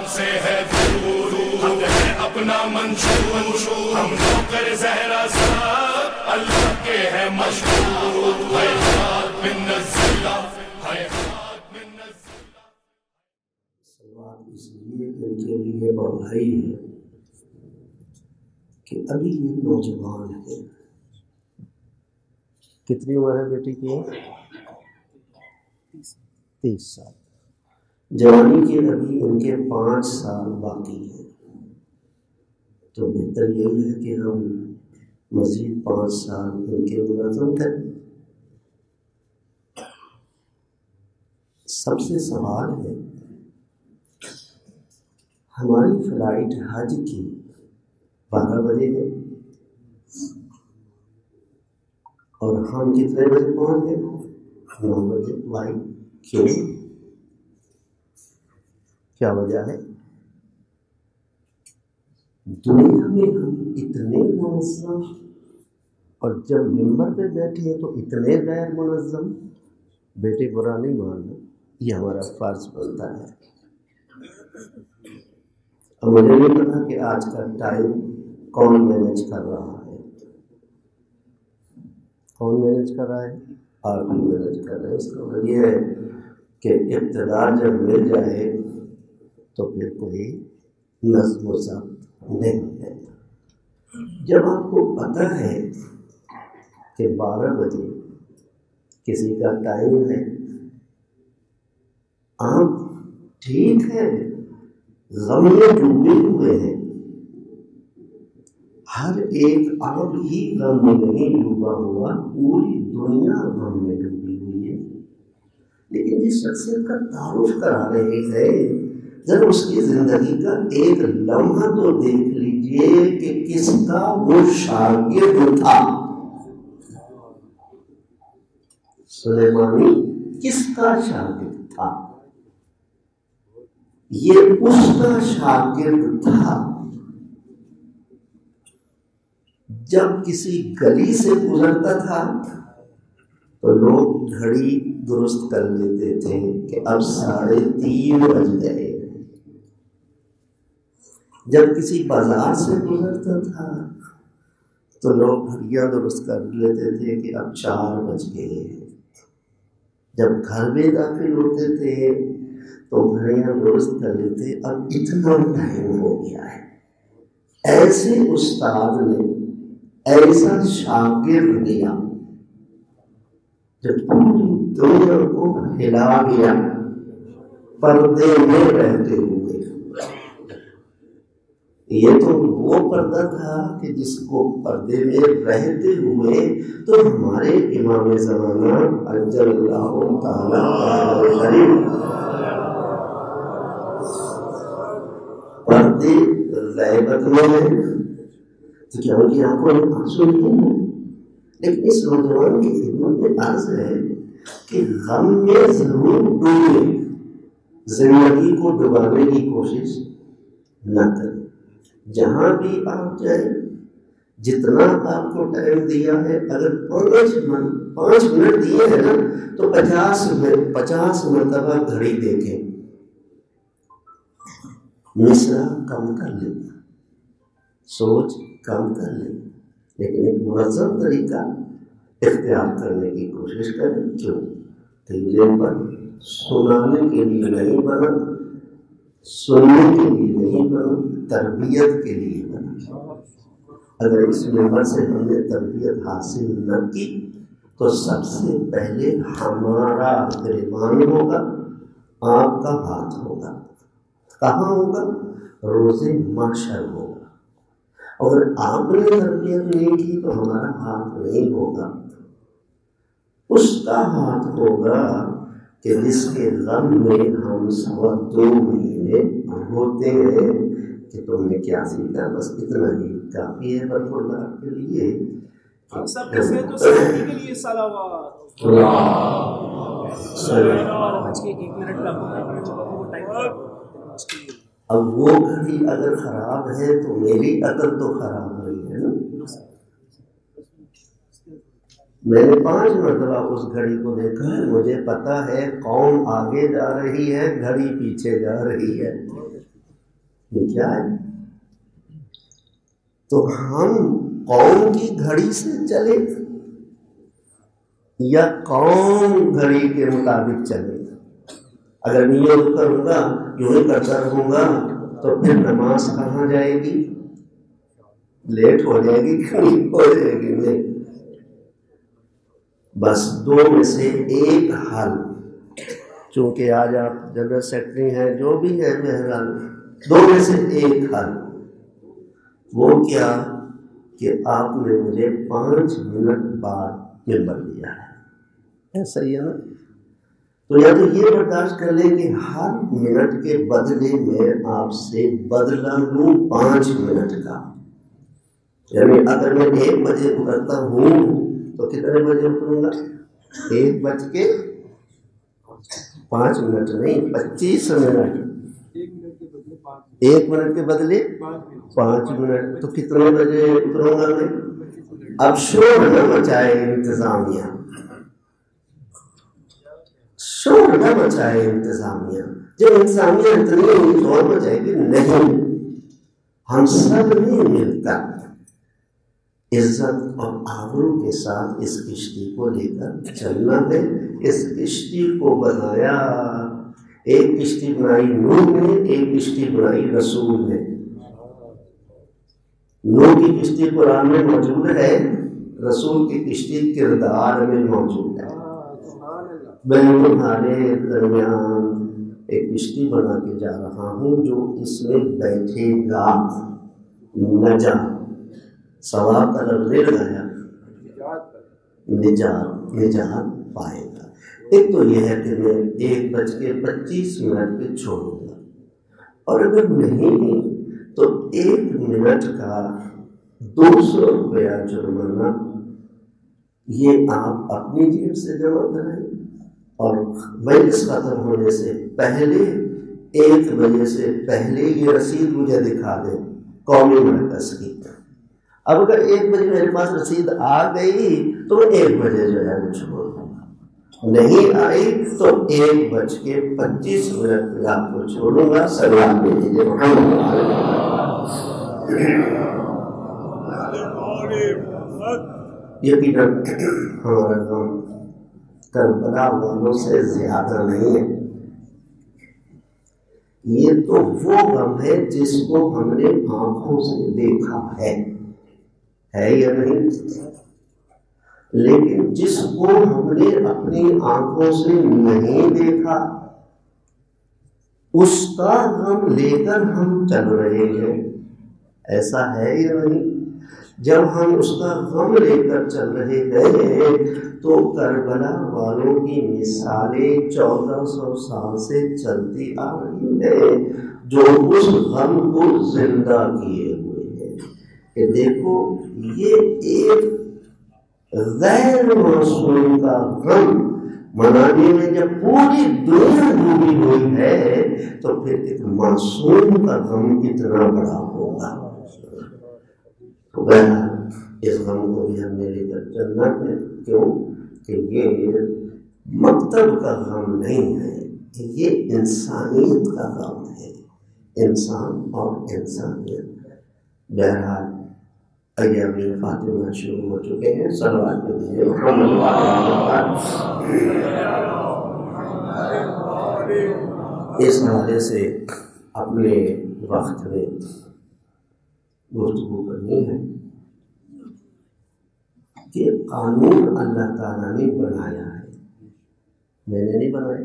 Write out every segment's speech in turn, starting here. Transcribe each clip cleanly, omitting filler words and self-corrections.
سے ہے دور حق ہے اپنا منشور ہم نوکر زہرا صاحب اللہ کے ہے مشہور حیات من نزلہ حیات من نزلہ. سوال اس لیے ان کے لیے بڑھائی ہے کہ ابھی یہ نوجوان ہے. کتنی عمر ہے بیٹی کی؟ 30 سال. جوانی کے ابھی ان کے 5 سال باقی ہیں. تو بہتر یہی ہے کہ ہم مزید 5 سال ان کے منظم کریں. سب سے سوال ہے، ہماری فلائٹ حج کی 12 بجے ہے اور ہم کتنے بجے پہنچ گئے؟ 9 بجے. وائی کیوں؟ کیا وجہ ہے؟ دنیا میں ہم اتنے منظم اور جب ممبر پہ بیٹھے ہیں تو اتنے غیر منظم. بیٹے برا نہیں ماننا، یہ ہمارا فرض بنتا ہے. اب مجھے نہیں پتا کہ آج کا ٹائم کون مینیج کر رہا ہے. کون مینیج کر رہا ہے؟ آپ بھی مینیج کر رہے ہیں. اس کا مطلب یہ ہے کہ اقتدار جب مل جائے تو پھر کوئی نظم و ضبط نہیں ہے. جب آپ کو پتہ ہے کہ 12 بجے کسی کا ٹائم ہے، آپ ٹھیک ہے غم میں ڈوبے ہوئے ہیں. ہر ایک آپ ہی غم میں نہیں ڈوبا ہوا، پوری دنیا غم میں ڈوبی ہوئی ہے. لیکن جس شخصیت کا تعارف کرا رہے ہیں، ذرا اس کی زندگی کا ایک لمحہ تو دیکھ لیجئے کہ کس کا وہ شاگرد تھا. سلیمانی کس کا شاگرد تھا؟ یہ اس کا شاگرد تھا. جب کسی گلی سے گزرتا تھا تو لوگ گھڑی درست کر لیتے تھے کہ اب 3:30 بج گئے. جب کسی بازار سے گزرتا تھا تو لوگ گھڑیاں درست کر لیتے تھے کہ اب 4 بج گئے. جب گھر میں داخل ہوتے تھے تو گھڑیاں درست کر لیتے اب اتنا ٹائم ہو گیا ہے. ایسے استاد نے ایسا شاگرد دیا جب پوری دنیا کو ہلا گیا پردے میں رہتے ہوئے. یہ تو وہ پردہ تھا کہ جس کو پردے میں رہتے ہوئے تو ہمارے امام زمانہ اجل اللہ تعالی کریم پردے غیبت میں ہیں تو کیا ان کی آنکھوں میں آنسو نہیں ہے؟ لیکن اس نوجوان کی خدمت میں عرض ہے کہ غم میں ضرور ڈوبے، زندگی کو ڈبانے کی کوشش نہ کریں. جہاں بھی آپ جائیں، جتنا آپ کو ٹائم دیا ہے، اگر 5 منٹ دیے ہیں نا تو 50 مرتبہ گھڑی دیکھیں. مصرع کم کر لیں، سوچ کم کر لیں، لیکن ایک منظم طریقہ اختیار کرنے کی کوشش کریں. کیوں؟ تیلے پر سنانے کے لیے نہیں بنا، سننے کے لیے نہیں بنا، تربیت کے لیے بنا. اگر اس ممبر سے ہم نے تربیت حاصل نہ کی تو سب سے پہلے ہمارا گریبان ہوگا، آپ کا ہاتھ ہوگا. کہاں ہوگا؟ روز محشر ہوگا. اگر آپ نے تربیت نہیں کی تو ہمارا ہاتھ نہیں ہوگا، اس کا ہاتھ ہوگا کہ جس کے غم میں ہم 2.25 مہینے ہوتے ہیں کہ تم نے کیا سیکھا. بس اتنا ہی کافی ہے برخوردار کے لیے. ہم سب کے لیے تو سبھی کے لیے صلوات. اب وہ گھڑی اگر خراب ہے تو میری عقل تو خراب ہوئی ہے نا. میں نے 5 مرتبہ اس گھڑی کو دیکھا ہے. مجھے پتا ہے قوم آگے جا رہی ہے، گھڑی پیچھے جا رہی ہے. یہ کیا ہے؟ تو ہم قوم کی گھڑی سے چلے یا قوم گھڑی کے مطابق چلے؟ اگر میں یہ کروں گا، یوں کرتا رہوں گا، تو پھر نماز کہاں جائے گی؟ لیٹ ہو جائے گی، کہیں ہو جائے گی نہیں۔ بس دو میں سے ایک حل، چونکہ آج آپ جنرل سیکرٹری ہیں، جو بھی ہے مہربان، دو میں سے ایک حل، وہ کیا کہ آپ نے مجھے 5 منٹ بعد ممبر دیا ہے، ایسا ہی ہے نا؟ تو یا تو یہ برداشت کر لیں کہ ہر منٹ کے بدلے میں آپ سے بدلہ لوں 5 منٹ کا، یعنی اگر میں 1 بجے اترتا ہوں تو کتنے بجے اتروں گا؟ 1:05 نہیں، 25 منٹ، 1 منٹ کے بدلے 5 منٹ، تو کتنے بجے اتروں گا میں؟ اب شور نہ مچائے انتظامیہ، شور نہ مچائے انتظامیہ، جب انتظامیہ اتنی شور مچائے گی نہیں، ہم سب نے مل کر عزت اور آبرو کے ساتھ اس کشتی کو لے کر چلنا ہے۔ اس کشتی کو بنایا، ایک کشتی بنائی نوح نے، ایک کشتی بنائی رسول نے۔ نوح کی کشتی قرآن میں موجود ہے، رسول کی کشتی کردار میں موجود ہے۔ میں تمہارے درمیان ایک کشتی بنا کے جا رہا ہوں جو اس میں بیٹھے گا نجا، ثواب کا لفظ لگایا، نجات پائے گا۔ ایک تو یہ ہے کہ میں 1:25 پہ چھوڑوں گا، اور اگر نہیں تو 1 منٹ کا 200 روپیہ جرمانہ یہ آپ اپنی جیب سے جمع کرائیں، اور مجلس ختم ہونے سے پہلے 1 بجے سے پہلے یہ رسید مجھے دکھا دیں قومی مرکز کی۔ اب اگر 1 بجے میرے پاس رسید آ گئی تو 1 بجے جو ہے وہ چھوڑ دوں گا، نہیں آئی تو 1:25 پہ آپ کو چھوڑوں گا۔ سلام دیجیے یقیناً ہمارا کام کربلا والوں سے زیادہ نہیں ہے، یہ تو وہ غم ہے جس کو ہم نے آنکھوں سے دیکھا ہے یا نہیں؟ لیکن جس کو ہم نے اپنی آنکھوں سے نہیں دیکھا اس کا غم لے کر ہم چل رہے ہیں، ایسا ہے یا نہیں؟ جب ہم اس کا غم لے کر چل رہے ہیں تو کربلا والوں کی مثالیں 1400 سال سے چلتی آ رہی ہے، جو اس غم کو زندہ کیے ہوئے ہیں کہ دیکھو یہ ایک غیر معصوم کا غم منانے میں جب پوری دنیا ڈوبی ہوئی ہے تو پھر ایک معصوم کا غم کتنا بڑا ہوگا۔ تو اس غم کو بھی ہم نے لے کر چلنا ہے، کیوں کہ یہ مکتب کا غم نہیں ہے، یہ انسانیت کا غم ہے، انسان اور انسانیت۔ بہرحال ایام فاطمہ شروع ہو چکے ہیں، صلوات دیجیے محمد اس حوالے سے اپنے وقت میں گفتگو کرنی ہے کہ قانون اللہ تعالیٰ نے بنایا ہے، میں نے نہیں بنایا،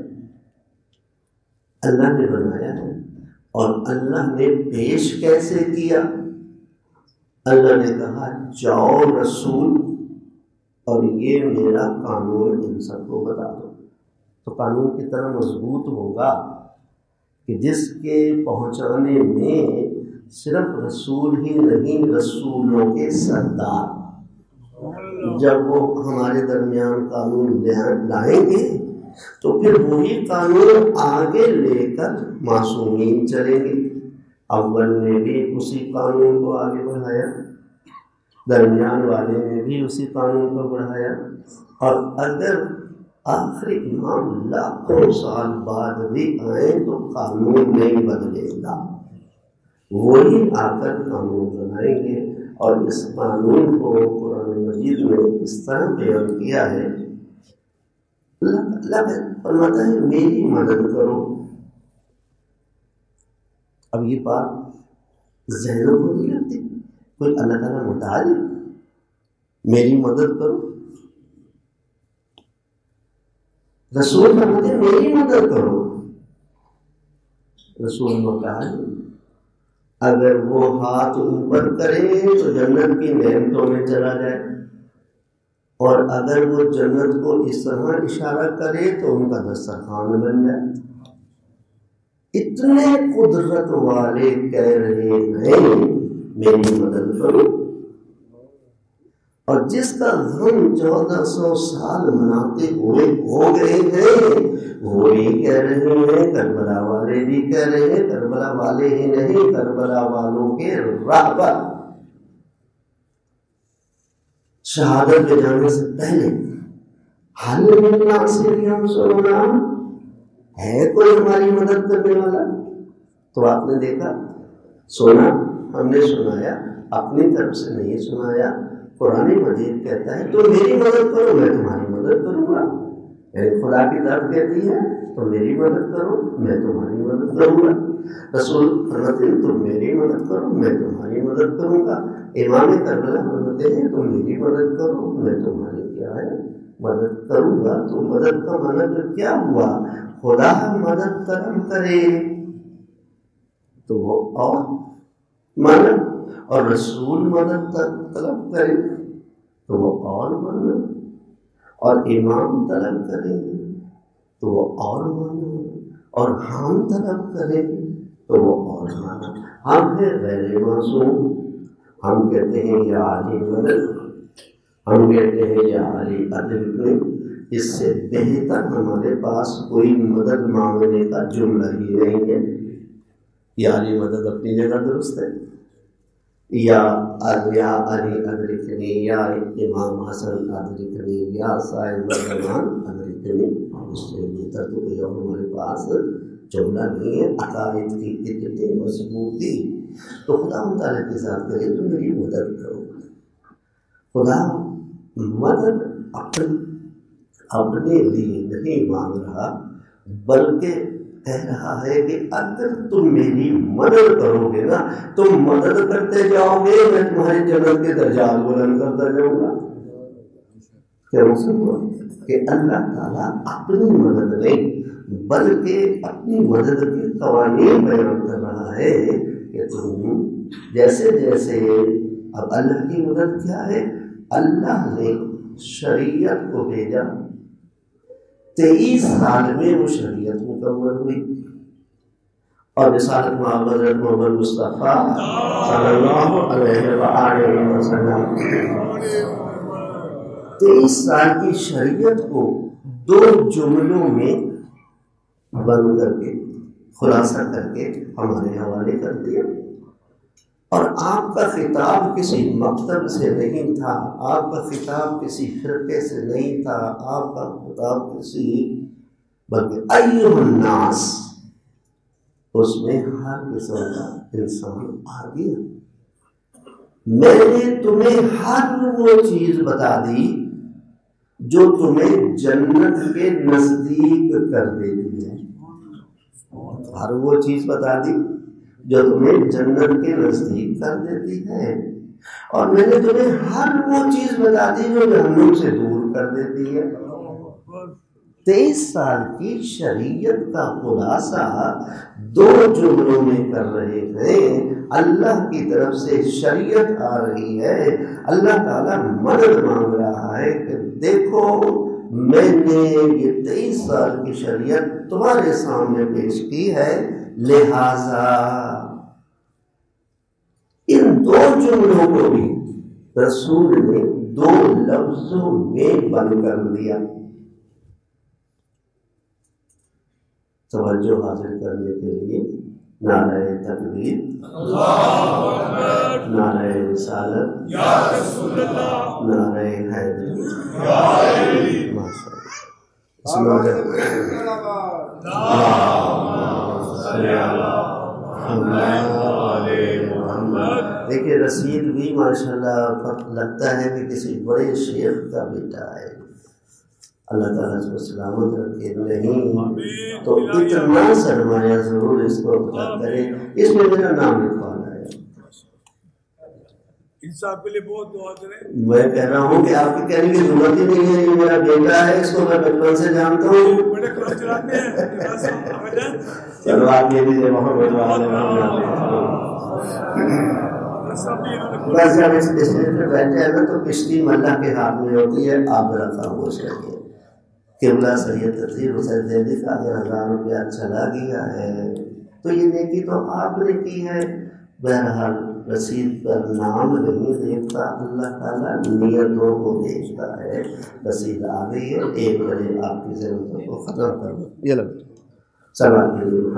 اللہ نے بنایا ہے۔ اور اللہ نے پیش کیسے کیا؟ اللہ نے کہا جاؤ رسول اور یہ میرا قانون ان سب کو بتا دو۔ تو قانون کتنا مضبوط ہوگا کہ جس کے پہنچانے میں صرف رسول ہی نہیں، رسولوں کے سردار جب وہ ہمارے درمیان قانون لائیں گے تو پھر وہی قانون آگے لے کر معصومین چلیں گے۔ اول نے بھی اسی قانون کو آگے بڑھایا، درمیان والے نے بھی اسی قانون کو بڑھایا، اور اگر آخری امام لاکھوں سال بعد بھی آئے تو قانون نہیں بدلے گا۔ وہی آ کر قانون بنائیں گے. اور اس قانون کو قرآن مجید میں اس طرح بیان کیا ہے. اللہ فرماتا ہے میری مدد کرو. اب یہ بات ذہنوں کو نہیں لگتی. کوئی اللہ تعالیٰ محتاج ہے؟ میری مدد کرو. رسول فرماتے ہیں میری مدد کرو. رسول محتاج اگر وہ ہاتھ اوپر کرے تو جنت کی نعمتوں میں چلا جائے، اور اگر وہ جنت کو اس طرح اشارہ کرے تو ان کا دسترخوان بن جائے. اتنے قدرت والے کہہ رہے ہیں میری مدد کرو. اور جس کا غم 1400 سال مناتے ہوئے ہو گئے ہیں وہ بھی کہہ رہے ہیں، کربلا والے بھی کہہ رہے ہیں، کربلا والے ہی نہیں کربلا والوں کے رہبر شہادت پہ جانے سے پہلے حل من ناصر ینصرنا، ہے کوئی ہماری مدد کرنے والا؟ تو آپ نے دیکھا، سونا ہم نے سنایا، اپنی طرف سے نہیں سنایا. قرآن مجید کہتا ہے تو میری مدد کرو میں تمہاری مدد کروں گا. یعنی خدا کی طرف کہتی ہے تو میری مدد کرو میں تمہاری مدد کروں گا. رسول فرماتے ہیں تم میری مدد کرو میں تمہاری مدد کروں گا. امام کربلا فرماتے ہیں تم میری مدد کرو میں تمہاری کیا ہے مدد کروں گا. تو مدد کا مطلب کیا ہوا؟ خدا مدد طلب کرے تو وہ اور مانا، اور رسول مدد طلب کرے تو وہ اور مانا، اور امام طلب کرے تو وہ اور مانا، اور ہم طلب کرے تو وہ اور مانا. ہم ہیں غیر معصوم، ہم کہتے ہیں یا علی مدد، ہم کہتے ہیں یا علی ادرکنے. اس سے بہتر ہمارے پاس کوئی مدد مانگنے کا جملہ ہی نہیں ہے. یا علی مدد اپنی جگہ درست ہے، یا علی ادرکنی، یا امام حسن ادرکنی، یا صاحب الرحمان ادرکنی. اس سے بہتر تو کوئی اور ہمارے پاس جملہ نہیں ہے. عقائد کی اتنی مضبوطی تو خدا مطالعہ کے ساتھ کرے تو میری مدد کرو. خدا مدد اپنے لیے نہیں مانگ رہا، بلکہ کہہ رہا ہے کہ اگر تم میری مدد کرو گے نا، تم مدد کرتے جاؤ گے میں تمہاری جنت کے درجات بلند کرتا جاؤں گا. کیا مطلب کہ اللہ تعالیٰ اپنی مدد نہیں بلکہ اپنی مدد کے قوانین بیان کر رہا ہے کہ تم جیسے جیسے. اب اللہ کی مدد کیا ہے؟ اللہ نے شریعت کو بھیجا، 23 سال میں وہ شریعت مکمل ہوئی، اور رسالت حضرت محمد مصطفیٰ صلی اللہ علیہ وآلہ وسلم 23 سال کی شریعت کو 2 جملوں میں بند کر کے خلاصہ کر کے ہمارے حوالے کر دیا. اور آپ کا خطاب کسی مکتب سے نہیں تھا، آپ کا خطاب کسی فرقے سے نہیں تھا، آپ کا خطاب کسی بلکہ ایھا الناس، اس میں ہر قسم کا انسان آ گیا. میں نے تمہیں ہر وہ چیز بتا دی جو تمہیں جنت کے نزدیک کر دیتی ہے. ہر وہ چیز بتا دی جو تمہیں جنت کے نزدیک کر دیتی ہے، اور میں نے تمہیں ہر وہ چیز بتا دی جو جہنم سے دور کر دیتی ہے. 23 سال کی شریعت کا خلاصہ 2 جملوں میں کر رہے ہیں. اللہ کی طرف سے شریعت آ رہی ہے، اللہ تعالیٰ مدد مانگ رہا ہے کہ دیکھو میں نے یہ 23 سال کی شریعت تمہارے سامنے پیش کی ہے، لہذا ان 2 جملوں کو بھی رسول نے 2 لفظوں میں بند کر دیا. توجہ حاصل کرنے کے لیے نعرہ تکبیر، نعرہ رسالت، نعرہ حیدری، بسم اللہ دیکھیے رسید بھی ماشاءاللہ لگتا ہے کہ کسی بڑے شیخ کا بیٹا ہے، اللہ تعالیٰ اس کو سلامت رکھے، نہیں تو اتنا سرمایہ ضرور اس کو عطا کرے، اس میں میرا نام لکھوانا ہے۔ انصاف کے لیے بہت دعا کریں۔ میں کہہ رہا ہوں کہ آپ کی کہنے کی ضرورت ہی نہیں ہے، یہ میرا بیٹا ہے، اس کو میں بچپن سے جانتا ہوں۔ بڑے کلاس چلاتے ہیں۔ چلو آپ یہ بھی محمد بس جب اس اسٹیج پہ بیٹھے ہیں نا تو کشتی اللہ کے ہاتھ میں ہوتی ہے، آپ ذرا خاموش رہیے۔ قبلہ سید تطہیر حسین دہلوی کا اگر 1000 روپیہ چلا گیا ہے تو یہ نیکی تو آپ نے کی ہے، بہرحال رسید پر نام نہیں دیکھتا، اللہ تعالیٰ نیتوں کو دیکھتا ہے۔ رسید آ گئی ہے، ایک بجے آپ کی ضرورتوں کو ختم کر دو۔ یہ لگ سوال کے لیے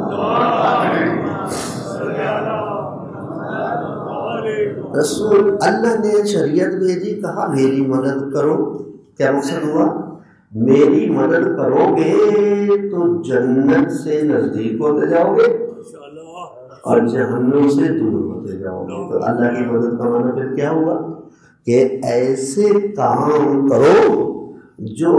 رسول اللہ نے شریعت بھیجی، کہا میری مدد کرو، کیا مقصد ہوا؟ میری مدد کرو گے تو جنت سے نزدیک ہوتے جاؤ گے اور جہنم سے دور ہوتے جاؤ گے۔ تو اللہ کی مدد کا معنی پھر کیا ہوا کہ ایسے کام کرو جو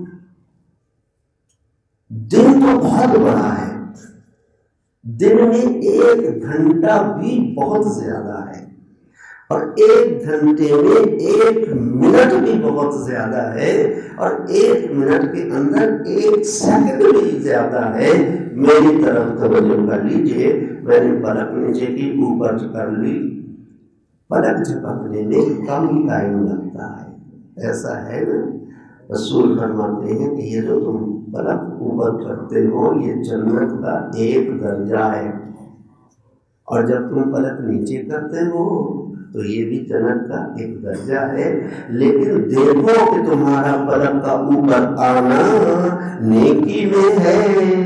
دن تو بہت بڑا ہے، دن میں 1 گھنٹہ بھی بہت زیادہ ہے، اور 1 گھنٹے میں 1 منٹ بھی بہت زیادہ ہے، اور 1 منٹ کے اندر 1 سیکنڈ بھی زیادہ ہے۔ میری طرف توجہ کر لیجئے، میں نے پلک نیچے کی اوپر کر لی، پلک جھپکنے میں کم ہی ٹائم لگتا ہے، ایسا ہے نا؟ رسول فرماتے ہیں کہ یہ جو تم پلک اوپر کرتے ہو یہ جنت کا 1 درجہ ہے، اور جب تم پلک نیچے کرتے ہو تو یہ بھی جنت کا 1 درجہ ہے۔ لیکن دیکھو کہ تمہارا پلک کا اوپر آنا نیکی میں ہے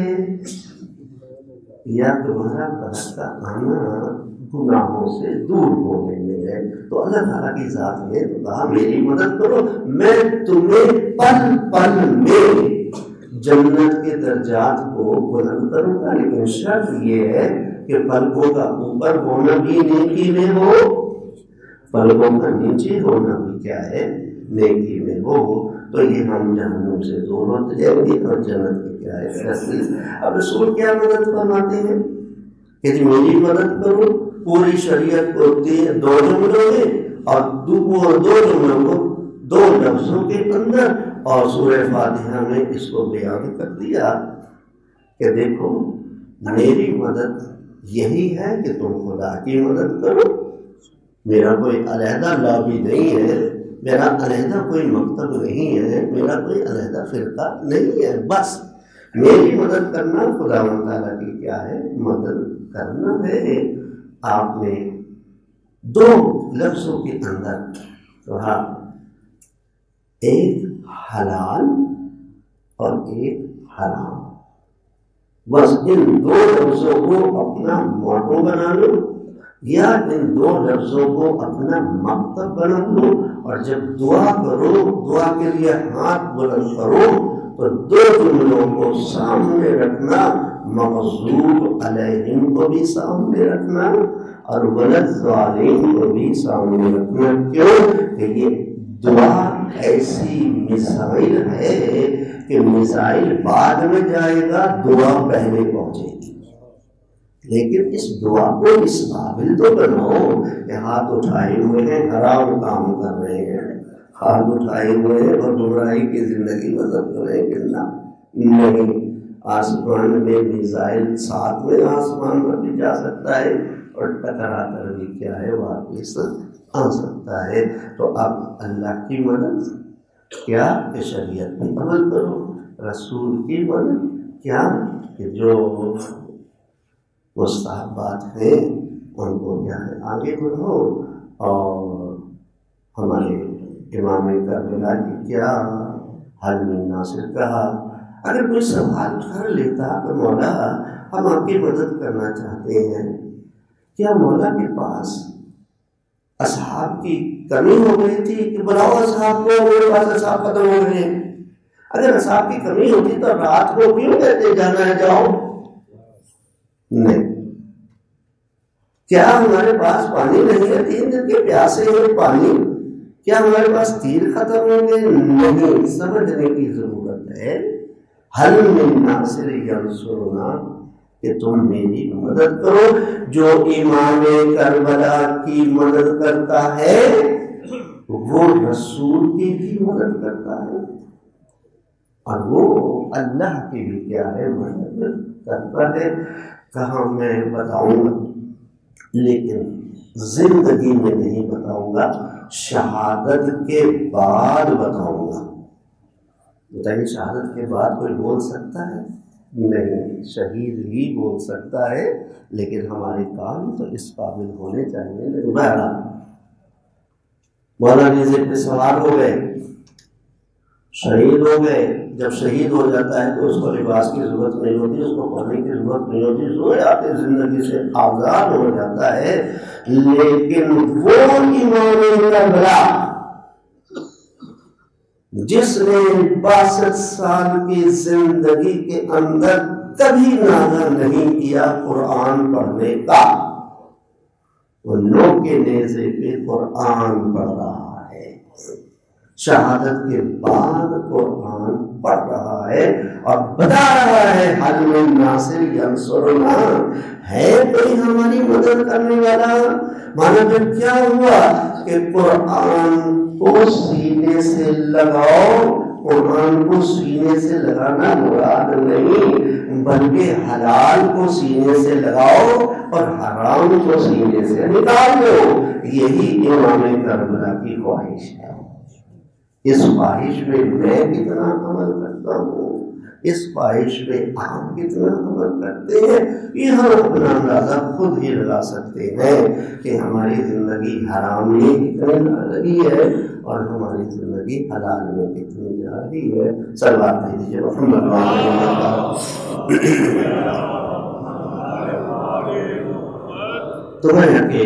یا تمہارا پلک کا آنا گناہوں سے دور ہونے میں ہے۔ تو اللہ تعالیٰ کی ذات نے تو کہا میری مدد کرو، میں تمہیں پل پل میں جنت کے درجات کو بلند کروں گا، لیکن شرط یہ ہے کہ پلکوں کا اوپر ہونا بھی نیکی میں ہو، پلکوں کا نیچے ہونا بھی کیا ہے، نیکی میں ہو، تو یہ ہم جہنم سے دور ہوتے جائیں گے اور جنت کی کیا ہے فیصلے۔ اب رسول کیا مدد فرماتے ہیں کہ جی میری مدد کرو، پوری شریعت کو 2 جملوں میں اور 2 جملوں کو 2 لفظوں کے اندر، اور سورہ فاتحہ میں اس کو بیان کر دیا کہ دیکھو میری مدد یہی ہے کہ تم خدا کی مدد کرو، میرا کوئی علیحدہ لابی نہیں ہے، میرا علیحدہ کوئی مکتب نہیں ہے، میرا کوئی علیحدہ فرقہ نہیں ہے، بس میری مدد کرنا خدا تعالیٰ کی کیا ہے، مدد کرنا ہے۔ آپ نے 2 لفظوں کے اندر کہا، ایک حلال اور ایک حرام، بس ان 2 لفظوں کو اپنا موٹو بنا لو یا ان 2 لفظوں کو اپنا مکتب بنا لو، اور جب دعا کرو، دعا کے لیے ہاتھ بلند کرو تو 2 جملوں کو سامنے رکھنا، مغضوب علیہم کو بھی سامنے رکھنا اور وَلَضَّالِّینَ کو بھی سامنے رکھنا۔ کیوں کہ یہ دعا ایسی میزائل ہے کہ میزائل بعد میں جائے گا، دعا پہلے پہنچے گی، لیکن اس دعا کو اس قابل تو بناؤ کہ ہاتھ اٹھائے ہوئے ہیں، حرام کام کر رہے ہیں، ہاتھ اٹھائے ہوئے ہیں اور گمراہی کی زندگی بسر کریں کہ نہیں، آسمان میں میزائل 7ویں آسمان پر بھی جا سکتا ہے اور ٹکرا کر بھی کیا ہے واپس آ سکتا ہے۔ تو اب اللہ کی مدد کیا کہ شریعت میں عمل کرو، رسول کی مدد کیا کہ جو مستحبات ہیں ان کو کیا ہے آگے بڑھو، اور ہمارے امام کربلا کی کیا حل میں ناصر کہا، اگر کوئی سوال کر لیتا کہ مولا ہم آپ کی مدد کرنا چاہتے ہیں، کیا مولا کے پاس اصحاب کی کمی ہو گئی تھی کہ بلاؤ اصحاب کو، میرے پاس اصحاب ختم ہو گئے ہیں؟ اگر اصحاب کی کمی ہوتی تو رات کو کیوں کہتے جانا ہے جاؤ؟ نہیں، کیا ہمارے پاس پانی نہیں ہے؟ 3 دن کے پیاسے ہیں پانی، کیا ہمارے پاس تیر ختم ہوں گے؟ نہیں، سمجھنے کی ضرورت ہے۔ حل من ناصر ینصرنا، کہ تم میری مدد کرو۔ جو امام کربلا کی مدد کرتا ہے وہ رسول کی بھی مدد کرتا ہے، اور وہ اللہ کی بھی کیا ہے مدد کرتا ہے۔ کہاں میں بتاؤں گا، لیکن زندگی میں نہیں بتاؤں گا، شہادت کے بعد بتاؤں گا۔ بتائیے شہادت کے بعد کوئی بول سکتا ہے؟ نہیں، شہید ہی بول سکتا ہے، لیکن ہمارے کام تو اس قابل ہونے چاہیے۔ بہرحال مولانا نیزے پہ سوار ہو گئے، شہید ہو گئے۔ جب شہید ہو جاتا ہے تو اس کو لباس کی ضرورت نہیں ہوتی، اس کو پڑھنے کی ضرورت نہیں ہوتی، سویات زندگی سے آزاد ہو جاتا ہے۔ لیکن وہ امام کربلا جس نے 62 سال کی زندگی کے اندر کبھی ناغہ نہیں کیا قرآن پڑھنے کا، وہ لوگ کے نیزے پہ قرآن پڑھ رہا ہے، شہادت کے بعد قرآن پڑھ رہا ہے اور بتا رہا ہے حل من ناصر ینصرنا، ہے کوئی ہماری مدد کرنے والا؟ مانا پھر کیا ہوا کہ قرآن کو سینے سے لگاؤ۔ قرآن کو سینے سے لگانا مراد نہیں، بلکہ حلال کو سینے سے لگاؤ اور حرام کو سینے سے نکال دو۔ یہی امام کربلا کی خواہش ہے۔ اس خواہش میں میں کتنا عمل کرتا ہوں، اس خواہش میں آپ کتنا عمل کرتے ہیں، یہ ہم اپنا اندازہ خود ہی لگا سکتے ہیں کہ ہماری زندگی حرام میں کتنی جا رہی ہے اور ہماری زندگی حلال میں کتنی جا رہی ہے۔ صلوات بھیجیے محمد تو میں کہ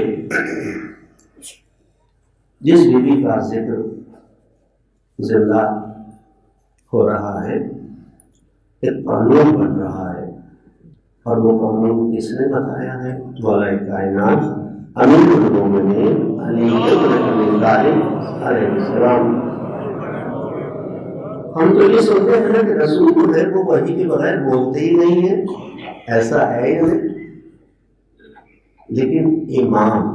جس بیوی کا ذکر زندہ ہو رہا ہے، ایک قانون بن رہا ہے، اور وہ قانون کس نے بتایا ہے؟ مولا کائنات امیر المومنین علی بن ابی طالب علیہ السلام۔ ہم تو یہ سنتے ہیں کہ رسول جو ہے وہ وحی کے بغیر بولتے ہی نہیں ہیں، ایسا ہے یا نہیں؟ لیکن امام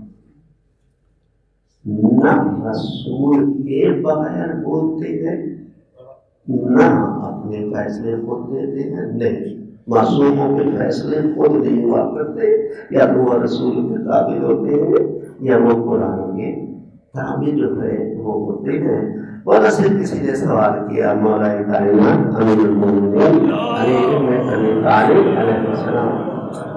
نہ رسول کے بغیر بولتے ہیں، نہ اپنے فیصلے خود دیتے ہیں، نہیں، معصوموں کے فیصلے خود نہیں ہوا کرتے، یا تو وہ رسول کے تابع ہوتے ہیں یا وہ قرآن کے تابع جو ہے وہ ہوتے ہیں۔ مولا سے کسی نے سوال کیا، مولا کائنات امیر المومنین علی بن ابی طالب علیہ السلام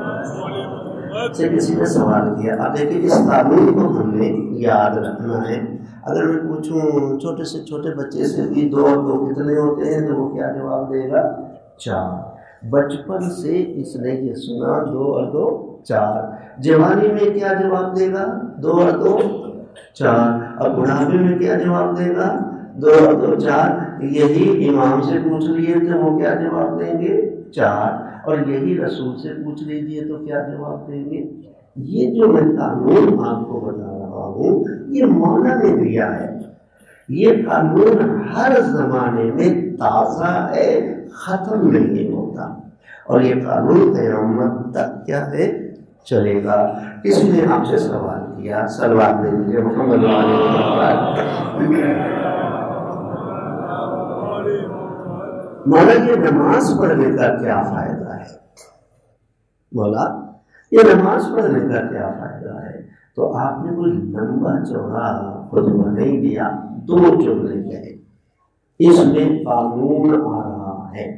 سے کسی نے سوال کیا، آپ دیکھیں اس قانون کو ہم نے یاد رکھنا ہے۔ اگر میں پوچھوں چھوٹے سے چھوٹے بچے سے بھی 2 اور 2 کتنے ہوتے ہیں تو وہ کیا جواب دے گا؟ 4۔ بچپن سے اس نے یہ سنا 2 اور 2 4۔ جوانی میں کیا جواب دے گا؟ 2 اور 2 4۔ اور بڑھاپے میں کیا جواب دے گا؟ 2 اور 2 4۔ یہی امام سے پوچھ لیے تو وہ کیا جواب دیں گے؟ 4۔ اور یہی رسول سے پوچھ لیجیے تو کیا جواب دیں گے؟ یہ جو میں قانون آپ کو بتا رہا ہوں یہ مولا نے دیا ہے، یہ قانون ہر زمانے میں تازہ ہے، ختم نہیں ہوتا، اور یہ قانون قیامت تک کیا ہے؟ چلے گا۔ کسی نے آپ سے سوال کیا، صلوات بھیجیے محمد مولا یہ نماز پڑھنے کا کیا فائدہ ہے؟ مولا یہ نماز پڑھنے کا کیا فائدہ ہے؟ تو آپ نے کوئی لمبا چوڑا خطبہ نہیں دیا، 2 جملے کہے، اس میں قانون آ رہا ہے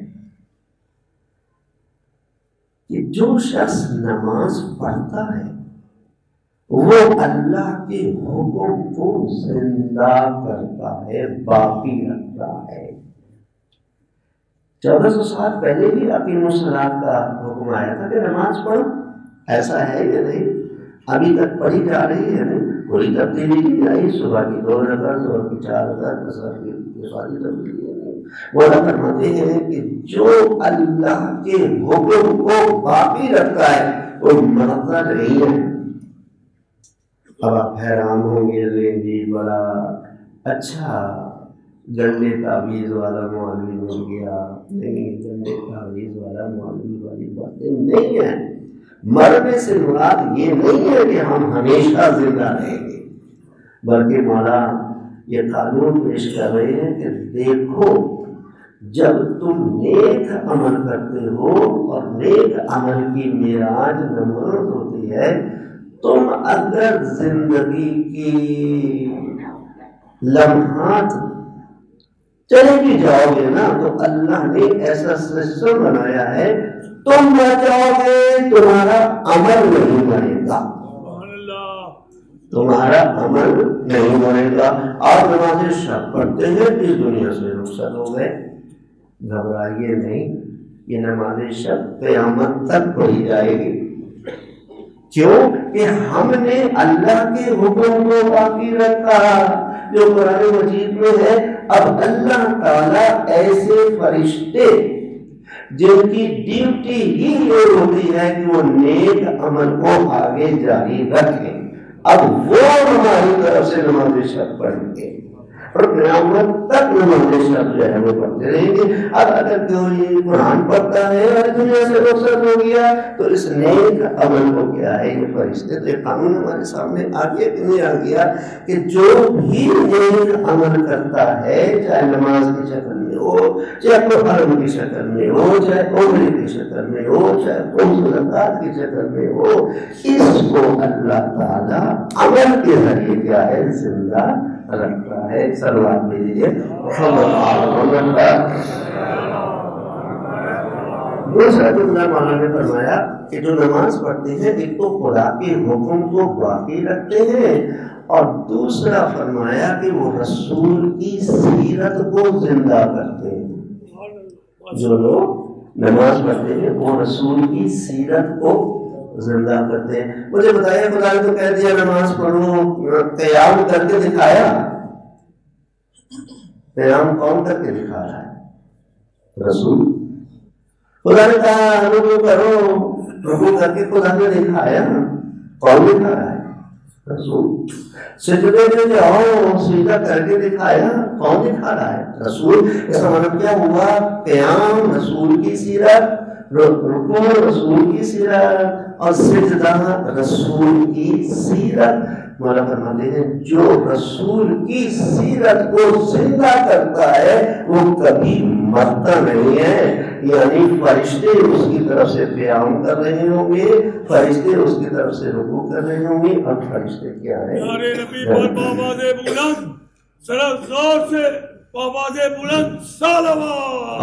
کہ جو شخص نماز پڑھتا ہے وہ اللہ کے حکم کو زندہ کرتا ہے، باقی رکھتا ہے۔ 1400 سال پہلے بھی اقیم الصلاۃ کا حکم آیا تھا کہ نماز پڑھو، ایسا ہے یا نہیں؟ ابھی تک پڑھی جا رہی ہے، کوئی تبدیلی نہیں آئی، صبح کی 2 رکعت، ظہر کی 4 رکعت، عصر کی ساری تبدیلی نہیں۔ وہ فرماتے ہیں کہ جو اللہ کے حکم کو باقی رکھتا ہے وہ مرتا نہیں ہے، اب آپ حیران ہوں گے، جی بڑا اچھا گنڈے تعویذ والا مولوی مل گیا. نہیں، گنڈے تعویذ والا مولوی والی باتیں نہیں ہیں. مرنے سے مراد یہ نہیں ہے کہ ہم ہمیشہ زندہ رہیں گے، بلکہ مولا یہ قانون پیش کر رہے ہیں کہ دیکھو جب تم نیک عمل کرتے ہو اور نیک عمل کی معراج نمود ہوتی ہے، تم اگر زندگی کی لمحات چلے بھی جاؤ گے نا تو اللہ نے ایسا سسٹم بنایا ہے، تم مر جاؤ گے تمہارا عمل نہیں مرے گا، تمہارا عمل نہیں مرے گا. اور نماز شب پڑھتے ہیں اس دنیا سے رخصت ہو گئے، گھبرائیے نہیں، یہ نماز شب قیامت تک پڑھی جائے گی. کیوں کہ ہم نے اللہ کے حکم کو باقی رکھا جو قرآن مجید میں ہے. اب اللہ تعالیٰ ایسے فرشتے جن کی ڈیوٹی ہی یہ ہوتی ہے کہ وہ نیک عمل کو آگے جاری رکھیں، اب وہ ہماری طرف سے نماز شب پڑھیں گے اور قیامت تک نماز شب جو ہے وہ پڑھتے رہیں گے. اب اگر کوئی قرآن پڑھتا ہے اور دنیا سے رخصت ہو گیا تو اس نیک عمل کو کیا ہے، یہ فرشتے تو یہ قانون ہمارے سامنے آ گیا کہ نہیں آ گیا کہ جو بھی نیک عمل کرتا ہے، چاہے نماز کی شکل میں ہو، چاہے قرآن کی شکل میں ہو، چاہے عمرے کی شکل میں ہو، چاہے زکات کی شکل میں ہو، اس کو اللہ تعالیٰ عمل کے ذریعے کیا ہے زندہ رکھ رہا ہے. سلوات بھیجیے صلی اللہ علیہ وسلم. دوسرا جملہ مولانا نے فرمایا کہ جو نماز پڑھتے ہیں ایک تو خدا کے حکم کو باقی رکھتے ہیں اور دوسرا فرمایا کہ وہ رسول کی سیرت کو زندہ کرتے ہیں. جو لوگ نماز پڑھتے ہیں وہ رسول کی سیرت کو زندہ کرتے ہیں. مجھے بتائیے خدا نے تو کہہ دیا نماز پڑھو، قیام کر کے دکھایا. قیام کون کر کے دکھا رہا ہے؟ رسول. خدا نے کہا رکوع کرو، رکوع کر کے خدا نے دکھایا. کون دکھا رہا ہے؟ رسول. سجدے میں جاؤ، سجدہ کر کے دکھایا. کون دکھا رہا ہے؟ رسول. اس کا مطلب کیا ہوا؟ قیام رسول کی سیرت، رکوع رسول کی سیرت اور سجدہ رسول کی سیرت. مولا فرماتے ہیں جو رسول کی سیرت کو زندہ کرتا ہے وہ کبھی مرتا نہیں ہے. یعنی فرشتے اس کی طرف سے قیام کر رہے ہوں گے، فرشتے اس کی طرف سے رکوع کر رہے ہوں گے اور فرشتے کیا ہے؟ نعرے نبی پر بآواز بلند، ذرا زور سے بآواز بلند صلوات.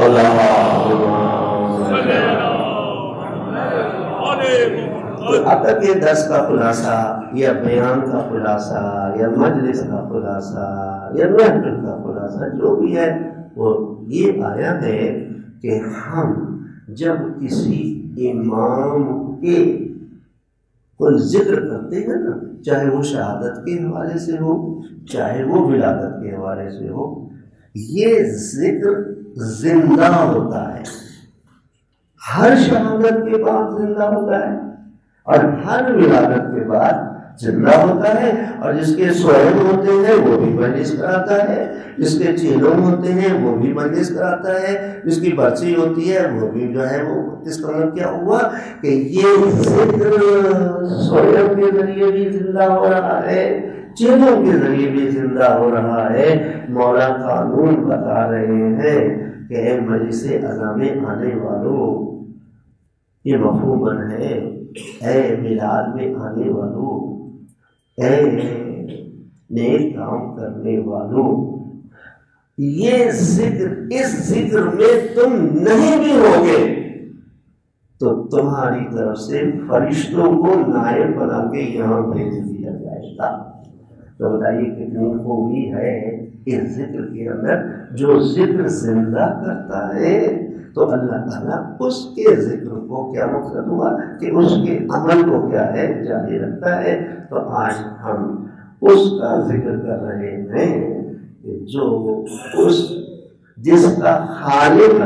اب تک یہ درس کا خلاصہ یا بیان کا خلاصہ یا مجلس کا خلاصہ یا محفل کا خلاصہ جو بھی ہے وہ یہ آیا ہے کہ ہم جب کسی امام کے کوئی ذکر کرتے ہیں نا، چاہے وہ شہادت کے حوالے سے ہو چاہے وہ ولادت کے حوالے سے ہو، یہ ذکر زندہ ہوتا ہے. ہر شہادت کے بعد زندہ ہوتا ہے اور ہر ولادت کے بعد زندہ ہوتا ہے. اور جس کے سوئم ہوتے ہیں وہ بھی مجلس کراتا ہے، جس کے چیلم ہوتے ہیں وہ بھی مجلس کراتا ہے، جس کی برسی ہوتی ہے وہ بھی جو ہے وہ. اس کا مطلب کیا ہوا کہ یہ ذکر سوئم کے ذریعے بھی زندہ ہو رہا ہے، چیلوں کے ذریعے بھی زندہ ہو رہا ہے. مولا قانون بتا رہے ہیں کہ اے مجلس اعظم میں آنے والوں، یہ مفہوم ہے، اے میلاد میں آنے والوں، اے نیک کام کرنے والوں، یہ ذکر، اس ذکر میں تم نہیں بھی ہوگے تو تمہاری طرف سے فرشتوں کو نائب بنا کے یہاں بھیج دیا جائے گا. تو بتائیے کتنی خوبی ہے اس ذکر کے اندر. جو ذکر زندہ کرتا ہے تو اللہ تعالیٰ اس کے ذکر کو، کیا مقصد ہوا کہ اس کے عمل کو کیا ہے جاری رکھتا ہے. تو آج ہم اس کا ذکر کر رہے ہیں کہ جو جس کا خالق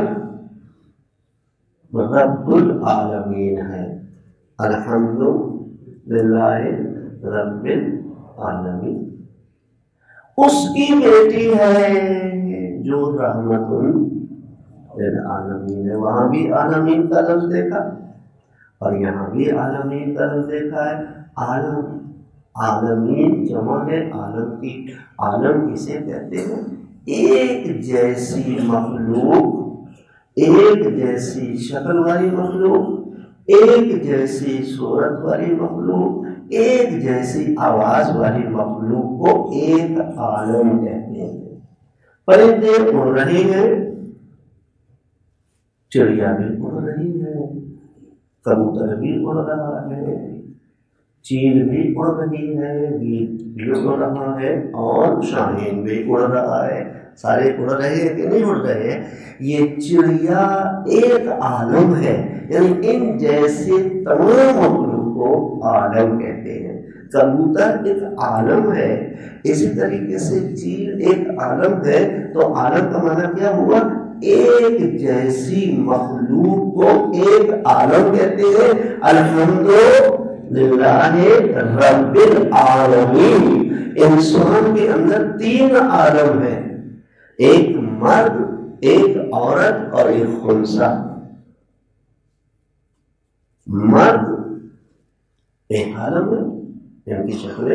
رب العالمین ہے. الحمدللہ رب عالمین، اس کی بیٹی ہے جو رحمت للعالمین ہے۔ وہاں بھی عالمین کا لفظ دیکھا اور یہاں بھی عالمین کا لفظ دیکھا ہے۔ عالمین جمع ہے عالم کی۔ عالم کسے کہتے ہیں؟ ایک جیسی مخلوق، ایک جیسی شکل والی مخلوق، ایک جیسی صورت والی مخلوق، ایک جیسی آواز والی مخلوق کو ایک عالم کہتے ہیں۔ پرندے اڑ رہے ہیں، چڑیا بھی اڑ رہی ہے، کبوتر بھی اڑ رہا ہے، چیل بھی اڑ رہی ہے، گیت بھی اڑ رہا ہے، اور شاہین بھی اڑ رہا ہے۔ سارے اڑ رہے ہیں کہ نہیں اڑ رہے؟ یہ چڑیا ایک عالم ہے، یعنی ان جیسے تمام مخلوق کو عالم کہتے ہیں۔ کبوتر ایک عالم ہے، اسی طریقے سے چیل ایک عالم ہے۔ تو عالم کا معنی کیا ہوا؟ ایک جیسی مخلوق کو ایک عالم کہتے ہیں۔ الحمدللہ رب العالمین۔ انسان کے اندر 3 عالم ہیں، ایک مرد، ایک عورت اور ایک خنثی۔ مرد ایک عالم ہے، ان کی شکلیں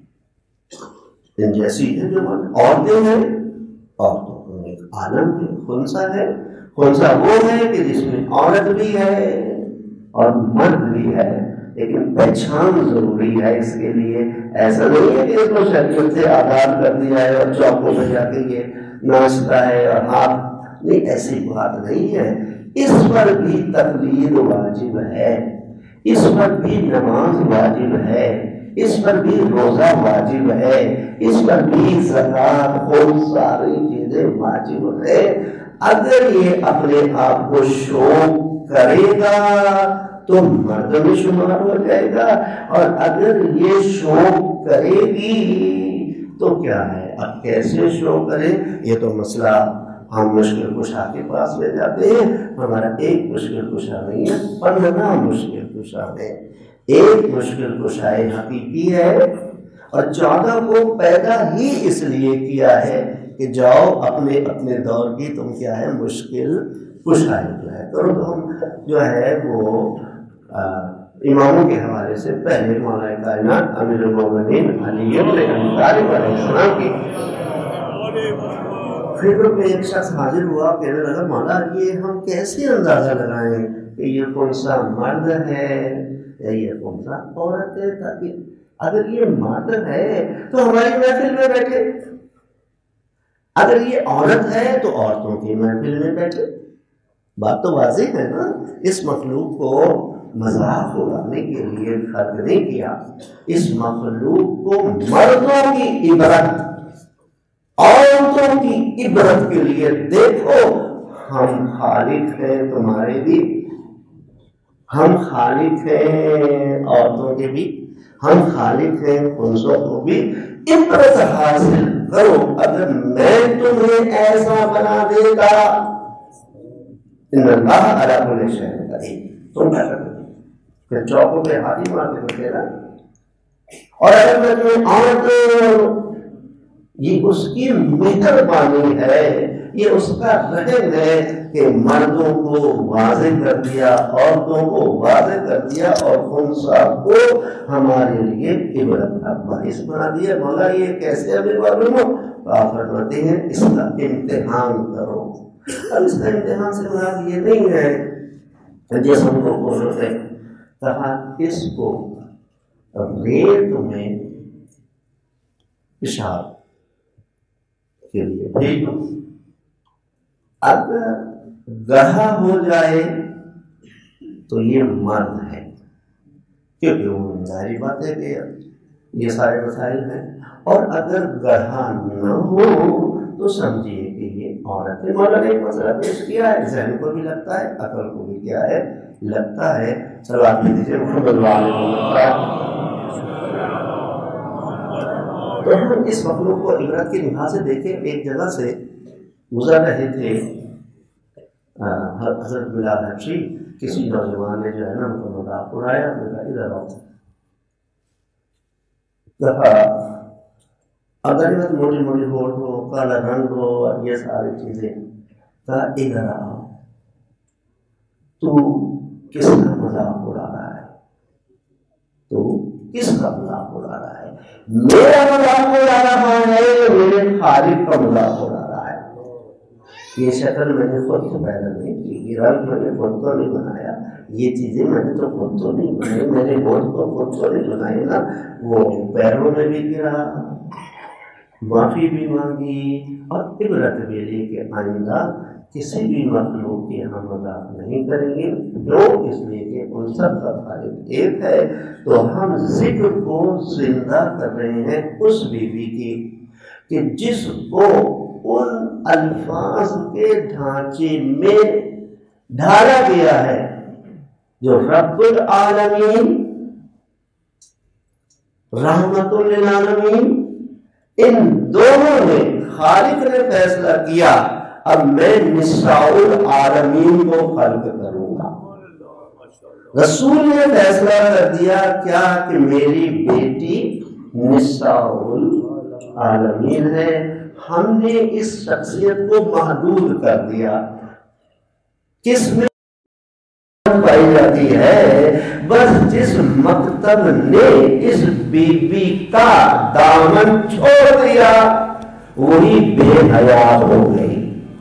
ان جیسی ہیں جو مرد، عورتیں ہیں، عورتوں کا ایک عالم ہے، خنثی ہے۔ خنثی وہ ہے کہ جس میں عورت بھی ہے اور مرد بھی ہے، لیکن پہچان ضروری ہے اس کے لیے۔ ایسا نہیں ہے کہ اس کو شریعت سے آزاد کر دیا ہے اور چوکوں میں جا کے یہ ناچتا ہے اور ہاتھ نہیں، ایسی بات نہیں ہے۔ اس پر بھی تقلید واجب ہے، اس پر بھی نماز واجب ہے، اس پر بھی روزہ واجب ہے، اس پر بھی زکوٰۃ، خود ساری چیزیں واجب ہے۔ اگر یہ اپنے آپ کو شوق کرے گا تو مرد میں شمار ہو جائے گا، اور اگر یہ شوق کرے گی تو کیا ہے؟ اب کیسے شوق کرے؟ یہ تو مسئلہ ہم مشکل کشا کے پاس لے جاتے ہیں۔ ہمارا ایک مشکل کشا نہیں ہے، 15 مشکل کشا ہے۔ ایک مشکل کشا حقیقی ہے، اور 14 کو پیدا ہی اس لیے کیا ہے کہ جاؤ اپنے اپنے دور کی تم کیا ہے مشکل کشائی جو ہے کرو۔ تو ہم جو ہے وہ اماموں کے حوالے سے پہلے مولا کائنات امیر المومنین علی بن ابی طالب علیہ السلام کی فکر پہ ایک شخص حاضر ہوا، کہنے لگا مولا یہ ہم کیسے اندازہ لگائیں کہ یہ کون سا مرد ہے یا یہ کون سا عورت ہے، تاکہ اگر یہ مرد ہے تو ہماری محفل میں بیٹھے، اگر یہ عورت ہے تو عورتوں کی محفل میں بیٹھے۔ بات تو واضح ہے نا۔ اس مخلوق کو مذاق اڑانے کے لیے خلق نہیں کیا، اس مخلوق کو مردوں کی عبرت، عورتوں کی عبرت کے لیے دیکھو ہم خالق ہیں تمہارے بھی، ہم خالق ہیں عورتوں کے بھی، ہم خالق ہیں خنثیوں کو بھی، عبرت حاصل کرو۔ اگر میں تمہیں ایسا بنا دے گا، ان اللہ علی کل شیء قدیر، تم کیا کرتے؟ پھر چوکوں پہ ہاتھی مارتے تو کہہ رہا، اور اگر میں تمہیں عورت، یہ اس کی مہربانی ہے، یہ اس کا رحم ہے کہ مردوں کو واضح کر دیا، عورتوں کو واضح کر دیا، اور خنثیٰ کو ہمارے لیے عبرت کا باعث بنا دیا۔ مولا یہ کیسے ابھی معلوم ہو؟ آپ فرماتے ہیں اس کا امتحان کرو۔ اب اس کا امتحان سے مراد یہ نہیں ہے جیسے ہم کو بولتے ہیں، کہا اس کو ریت میں پیشاب کے لیے بھیجو، اگر گڑھا ہو جائے تو یہ مرد ہے، کیونکہ وہ ظاہری بات ہے کہ یہ سارے مسائل ہیں، اور اگر گڑھا نہ ہو تو سمجھیے کہ یہ عورت ہے۔ مولا نے ایک مسئلہ پیش کیا ہے، ذہن کو بھی لگتا ہے، عقل کو بھی کیا ہے لگتا ہے۔ صلوات میں دیجیے محمد اللہ علیہ وسلم۔ تو ہم اس مخلوق کو عبرت کی نگاہ سے دیکھیں۔ ایک جگہ سے گزر رہے تھے حضرت بلال حبشی، کسی نوجوان نے جو ہے نا ان کو مذاق اڑایا، ادھر آؤ۔ دفعہ اگر موٹی موٹی ہوٹ ہو، کالا رنگ ہو اور یہ ساری چیزیں، کہا ادھر آؤ، تو کس کا مذاق اڑا رہا ہے؟ تو کس کا مذاق اڑا رہا ہے؟ میرا مذاق اڑا رہا ہے، میرے خالق کا مذاق اڑا رہا ہے۔ یہ شکل میں نے خود تو پیدا نہیں کی، یہ رنگ میں نے خود تو نہیں بنایا، یہ چیزیں میں نے تو خود تو نہیں بنائی، میرے ہوٹ کو خود تو نہیں بنائی نا۔ وہ پیروں میں بھی گرا، معافی بھی مانگی اور عبرت بھی لی کہ آئندہ کسی بھی مخلوق کے ہم مذاق نہیں کریں گے، کیوں؟ اس لیے کہ ان سب کا خالق ایک ہے۔ تو ہم ذکر کو زندہ کر رہے ہیں اس بیوی کی کہ جس کو ان الفاظ کے ڈھانچے میں ڈھالا گیا ہے جو رب العالمین، رحمت للعالمین، ان دونوں نے، خالق نے فیصلہ کیا اب میں نساء العالمین کو خلق کروں گا۔ رسول نے فیصلہ کر دیا کیا کہ میری بیٹی نساء العالمین ہے۔ ہم نے اس شخصیت کو محدود کر دیا، کس میں پائی جاتی ہے؟ بس جس مکتب نے اس بی بی کا دامن چھوڑ دیا وہی بے حیا ہو گئی۔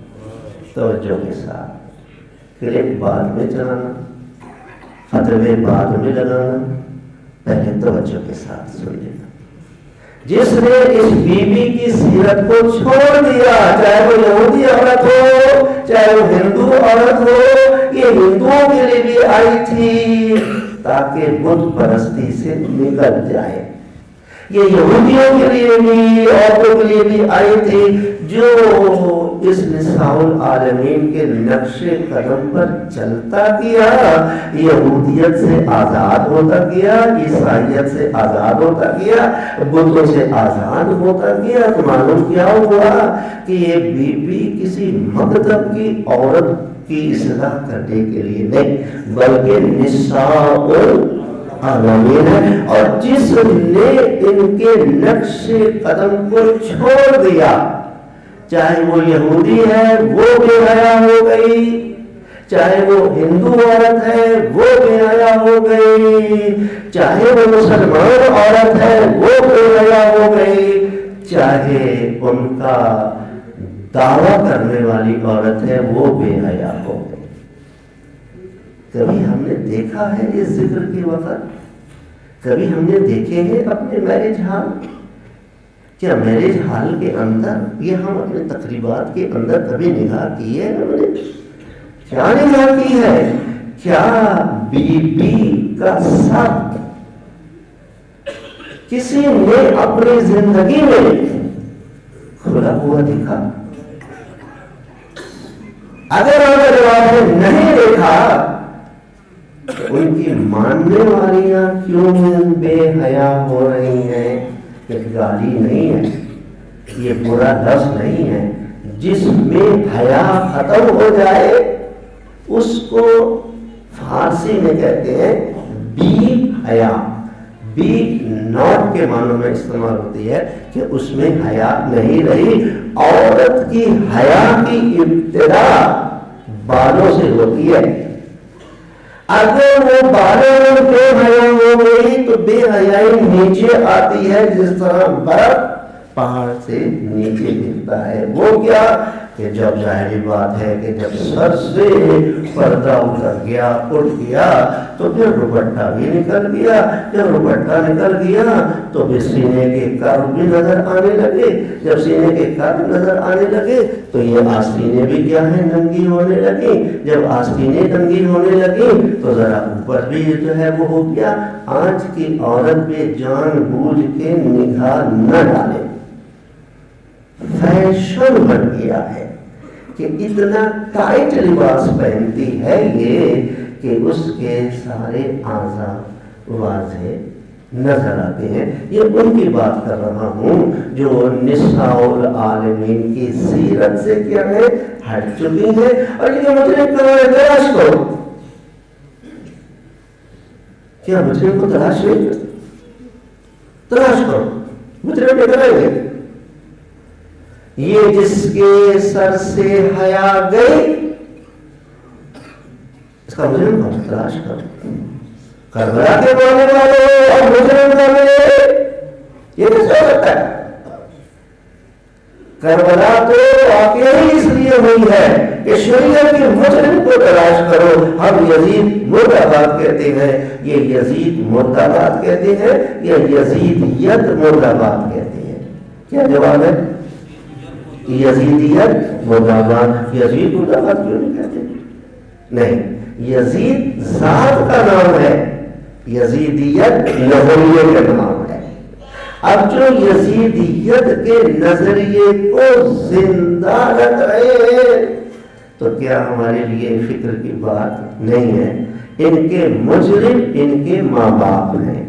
توجہ کے ساتھ، کلپ بعد میں چلانا، فتوے بعد میں لگانا، پہلے توجہ کے ساتھ سن لینا۔ جس نے اس بی بی کی سیرت کو چھوڑ دیا، چاہے وہ یہودی عورت ہو چاہے وہ ہندو عورت ہو، یہ ہندوؤں کے لیے بھی آئی تھی تاکہ بت پرستی سے نکل جائے، یہ یہودیوں کے لیے بھی، عورتوں کے لیے بھی آئی تھی جو اس نساء العالمین کے نقش قدم پر چلتا گیا، یہودیت سے آزاد ہوتا گیا، عیسائیت سے آزاد ہوتا گیا، بتوں سے آزاد ہوتا گیا۔ تو معلوم کیا ہوا کہ یہ بی بی کسی مکتب کی عورت کی اصلاح کرنے کے لیے نہیں بلکہ نساء العالمین ہے، اور جس نے ان کے نقش قدم کو چھوڑ دیا، چاہے وہ یہودی ہے وہ بے حیا ہو گئی، چاہے وہ ہندو عورت ہے وہ بے حیا ہو گئی، چاہے وہ مسلمان عورت ہے وہ بے حیا ہو گئی، چاہے ان کا دعویٰ کرنے والی عورت ہے وہ بے حیا ہو گئی۔ کبھی ہم نے دیکھا ہے اس ذکر کے وقت، کبھی ہم نے دیکھے ہیں اپنے میرج ہال؟ کیا میرج ہال کے اندر، یہ ہم اپنے تقریبات کے اندر کبھی نگاہ کی ہے؟ ہم نے کیا نگاہ کی ہے؟ کیا بی بی کا سب کسی نے اپنی زندگی میں کھلا ہوا دیکھا؟ اگر جواب ہے نہیں دیکھا، ان کی ماننے والیاں کیوں بے حیا ہو رہی ہیں؟ یہ گالی نہیں ہے، یہ برا لفظ نہیں ہے، جس میں حیا ختم ہو جائے اس کو فارسی میں کہتے ہیں بی حیا، بی ناٹ کے معنوں میں استعمال ہوتی ہے کہ اس میں حیا نہیں رہی۔ عورت کی حیا کی ابتدا بالوں سے ہوتی ہے، اگر وہ بالوں میں بے حیا ہو گئی تو بے حیائی نیچے آتی ہے، جس طرح برف پہاڑ سے نیچے گرتا ہے۔ وہ کیا کہ جب ظاہری بات ہے کہ جب سر سے پردہ اتر گیا، اٹھ گیا، تو پھر دوپٹہ بھی نکل گیا، جب دوپٹہ نکل گیا تو پھر سینے کے کرو بھی نظر آنے لگے، جب سینے کے کرو نظر آنے لگے تو یہ آستینیں بھی کیا ہے ننگی ہونے لگی، جب آستینیں ننگی ہونے لگی تو ذرا اوپر بھی جو ہے وہ ہو گیا۔ آج کی عورت پہ جان بوجھ کے نگاہ نہ ڈالے، فیشن بن گیا ہے کہ اتنا ٹائٹ لباس پہنتی ہے یہ کہ اس کے سارے اعضاء واضح نظر آتے ہیں۔ یہ ان کی بات کر رہا ہوں جو نساء العالمین کی سیرت سے کیا ہے ہٹ چکی ہے، اور یہ مجرم تلاش کرو، کیا مجرم کو تلاش نہیں کرتے؟ تلاش کرو، مجرم نکل آئیں گے، یہ جس کے سر سے حیا گئی، اس کا مجرم کو تلاش کرو۔ کربلا کے بولنے والے اور مجرم کا ملے، یہ کیسے ہو سکتا ہے؟ کربلا تو واقعہ ہی اس لیے ہوئی ہے کہ شریعت کے مجرم کو تلاش کرو۔ ہم یزید مرد آباد کہتے ہیں، یہ یزید مرد آباد کہتے ہیں، یہ یزیدیت مرد آباد کہتے ہیں۔ کیا جواب ہے؟ یزیدیت مرد آباد۔ یزید مرد آباد کیوں نہیں کہتے؟ نہیں، یزید ذات کا نام ہے، یزیدیت نظریے کا نام ہے۔ اب جو یزیدیت کے نظریے کو زندہ رکھ رہے ہیں تو کیا ہمارے لیے فکر کی بات نہیں ہے؟ ان کے مجرم ان کے ماں باپ ہیں،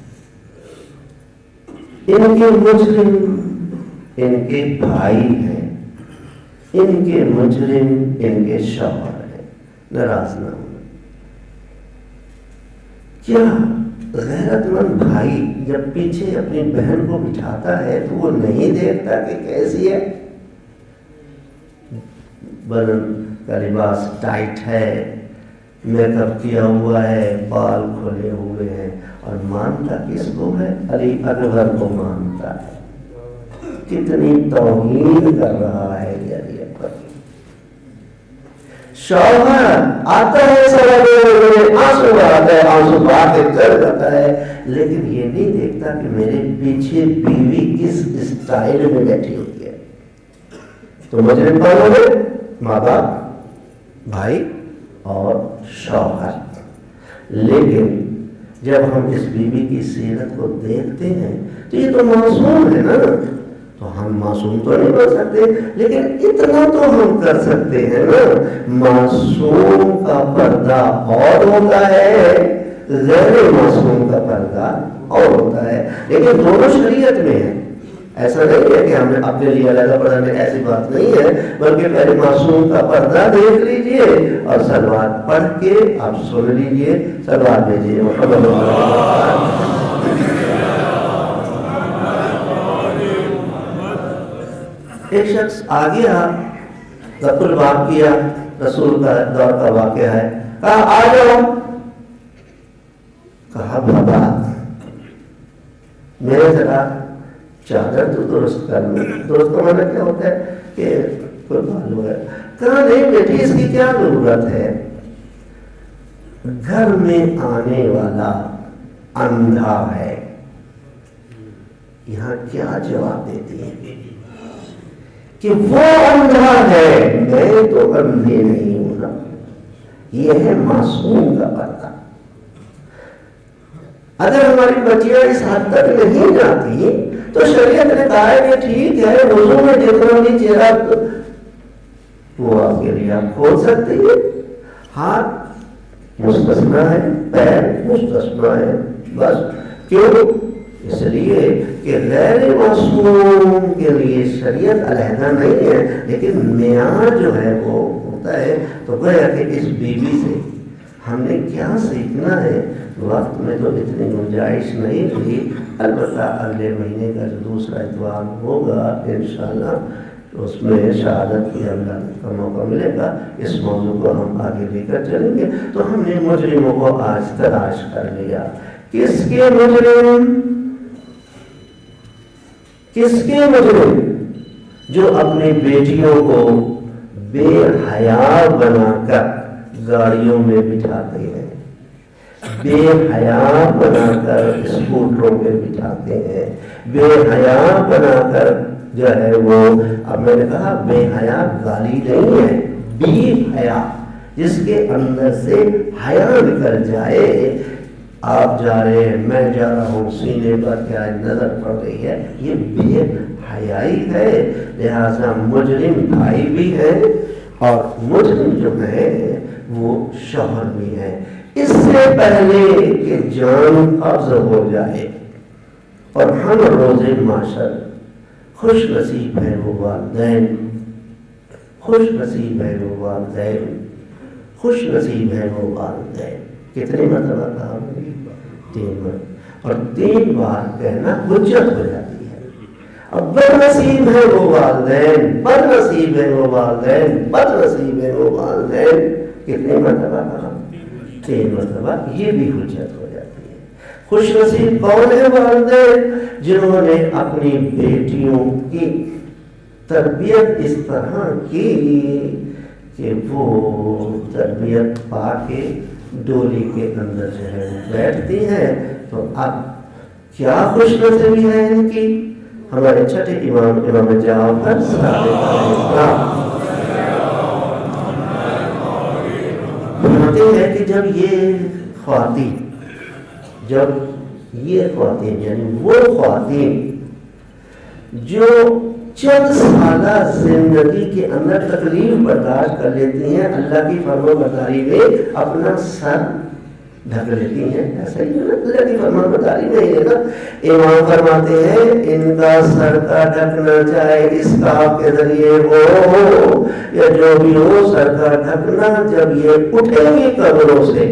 ان کے مجرم ان کے بھائی ہیں، ان کے مجرم ان کے شوہر ہیں۔ ناراض نہ ہونا۔ کیا غیرت مند بھائی جب پیچھے اپنی بہن کو بٹھاتا ہے تو وہ نہیں دیکھتا کہ کیسی ہے؟ بدن کا لباس ٹائٹ ہے، میک اپ کیا ہوا ہے، بال کھلے ہوئے ہیں، اور مانتا کس کو ہے؟ علی اکبر کو مانتا ہے۔ کتنی توہین کر رہا ہے یہ علی اکبر۔ شوہر آتا ہے سوال آنسو آتا ہے، آنسو بہا کے چل جاتا ہے، لیکن یہ نہیں دیکھتا کہ میرے پیچھے بیوی کس اسٹائل میں بیٹھی ہوئی ہے۔ تو مجرم کون ہو گئے؟ ماں باپ، بھائی اور شوہر۔ لیکن جب ہم اس بیوی کی سیرت کو دیکھتے ہیں تو یہ تو معصوم ہے نا، تو ہم معصوم تو نہیں بن سکتے، لیکن اتنا تو ہم کر سکتے ہیں نا، معصوم کا پردہ اور ہوتا ہے، غیر معصوم کا پردہ اور ہوتا ہے، لیکن دونوں شریعت میں ہیں۔ ایسا نہیں ہے کہ ہم نے اپنے لیے علیحدہ پردہ میں، ایسی بات نہیں ہے، بلکہ پہلے معصوم کا پردہ دیکھ لیجئے اور سلوات پڑھ کے آپ سن لیجئے، سلوات بھیجیے۔ ایک شخص آ گیا، رب الباب کیا، رسول کا دور کا واقعہ ہے، کہا آ جاؤ، کہا بابا میرے ذرا چادر تو درست کر لوں۔ درست کا مطلب کیا ہوتا ہے کہ کوئی معلوم ہے؟ کہا نہیں بیٹی اس کی کیا ضرورت ہے، گھر میں آنے والا اندھا ہے۔ یہاں کیا جواب دیتی ہے بیٹی کہ وہ اندھا ہے، میں تو اندھی نہیں ہوں نا۔ یہ ہے معصوم کا پردہ۔ اگر ہماری بچیاں اس حد تک نہیں جاتی تو شریعت نے کہا ہے کہ ٹھیک ہے، وضو میں جتنا بھی چہرہ وہ آپ کے لیے آپ کھول سکتے ہیں، ہاتھ مستثنا ہے، پیر مستثنا ہے، بس۔ کیوں؟ اس لیے کہ غیر معصوم کے لیے شریعت علیحدہ نہیں ہے، لیکن معیار جو ہے وہ ہوتا ہے۔ تو گویا کہ اس بیوی سے ہم نے کیا سیکھنا ہے؟ وقت میں تو اتنی گنجائش نہیں تھی، البتہ اگلے مہینے کا جو دوسرا اتوار ہوگا انشاءاللہ اس میں شہادت کی اللہ کا موقع ملے گا، اس موضوع کو ہم آگے لے کر چلیں گے۔ تو ہم نے مجرموں کو آج تلاش کر لیا۔ کس کے مجرم؟ کس کے مجرم؟ جو اپنی بیٹیوں کو بے حیا بنا کر گاڑیوں میں بٹھاتے ہیں، بے حیا بنا کر اسکوٹروں پہ بٹھاتے ہیں، بے حیا بنا کر جو ہے وہ، اب میں نے کہا بے حیا گالی نہیں ہے، بے حیا جس کے اندر سے حیا نکل جائے۔ آپ جا رہے ہیں، میں جا رہا ہوں، سینے پر کیا نظر پڑ رہی ہے، یہ بے حیائی ہے۔ لہذا مجرم بھائی بھی ہے اور مجرم جو ہے وہ شوہر بھی ہے۔ اس سے پہلے کہ جان قبض ہو جائے اور ہم روزے معاشر، خوش نصیب ہے وہ والدین، خوش نصیب ہے وہ والدین، خوش نصیب ہے وہ والدین۔ کتنی مرتبہ کہا؟ 3 بار، اور 3 بار کہنا حجت ہو جاتی ہے۔ اب بدنصیب ہے وہ والدین، بدنصیب ہے وہ والدین، بدنصیب ہے وہ والدین. کتنی مرتبہ کہا؟ 3 مرتبہ. یہ بھی حجت ہو جاتی ہے. خوش نصیب کون ہے؟ والدین جنہوں نے اپنی بیٹیوں کی تربیت اس طرح کی کہ وہ تربیت پا کے ڈولی کے اندر جو ہے بیٹھتی ہیں. تو اب کیا خوش نصیبی ہے ان کی. ہمارے چھٹے امام جعفر بتاتے ہیں کہ جب یہ خواتین یعنی وہ خواتین جو چند سالہ زندگی کے اندر تکلیف برداشت کر لیتی ہیں، اللہ کی فرما برداری میں اپنا سر ڈھک لیتی ہیں. ایسا ہی ہے نا، اللہ کی فرما برداری میں ہے نا. امام فرماتے ہیں ان کا سر کا ڈھکنا چاہے اسکارف کے ذریعے ہو یا جو بھی ہو، سر کا ڈھکنا جب یہ اٹھیں گی قبروں سے